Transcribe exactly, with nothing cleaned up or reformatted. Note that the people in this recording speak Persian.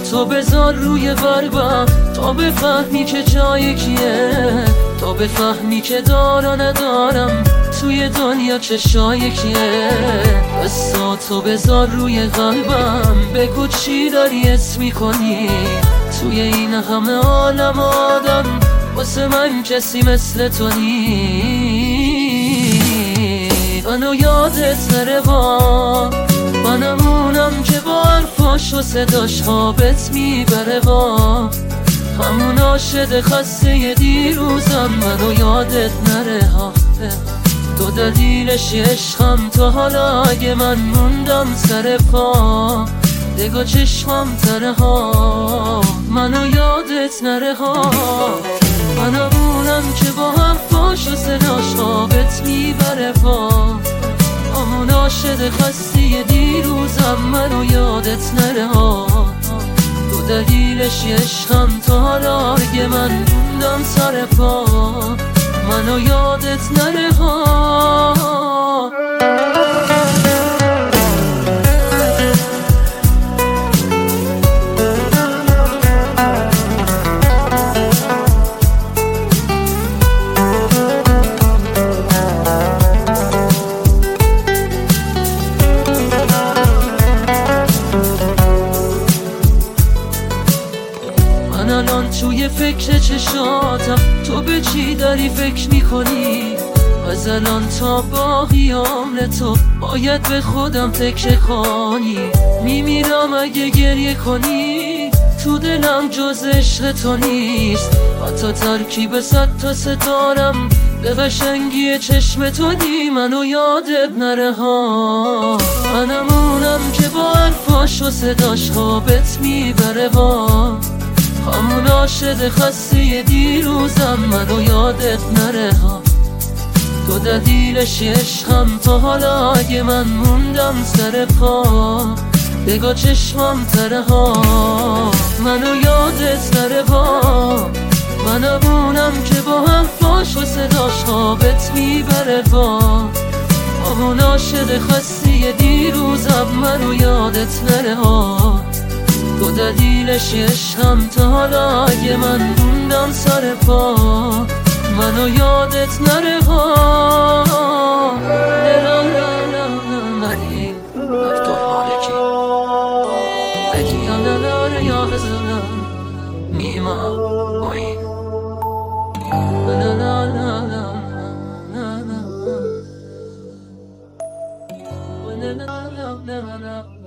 تو بذار روی قلبم تا بفهمی که جای کیه، تا بفهمی که دارا ندارم توی دنیا چشای کیه. قصاتو بذار روی قلبم، بگو چی داری حس میکنی توی این همه عالم آدم، واسه من کسی مثل تو نی. منو یادت نره با منمونم که با حرفاش و صداش خوابت میبره، با همون عاشق خسته دیروزم. منو یادت نره ها، تو دلیلش عشقم. تا حالا اگه من موندم سر پا، بگو چشمم تره ها. منو یادت نره ها، منمونم که با حرفاش و صداش خوابت میبره، با همون عاشق خسته دیروزم. منو یادت نره ها، تو دلیلش عشقم. تا حالا اگه من موندم سر پا، منو یادت نره ها. من الان توی فکر چشاتم، تو به چی داری فکر میکنی؟ از الان تا باقی عمر تو باید به خودم تکه کنی. میمیرم اگه گریه کنی، تو دلم جز عشق تو نیست. حتی ترکیب صد تا ستارم به قشنگی چشم تو دی. منو یادت نره ها، منمونم که با حرفاش و صداش خوابت میبره، با همون عاشق خسته دیروزم. منو یادت نره ها، تو دلیلش عشقم. تا حالا اگه من موندم سر پا، بگو چشمم تره ها. منو یادت نره ها، منمونم که با حرفاش و صداش خوابت میبره، با همون عاشق خسته دیروزم. منو یادت نره ها، تو دلیلش عشقم. تا حالا اگه من موندم سر پا، منو یادت نره ها. لا لا لا منی تو مالکی بگی لا لا لا یا غزلم میما اوی لا لا لا لا لا لا لا لا لا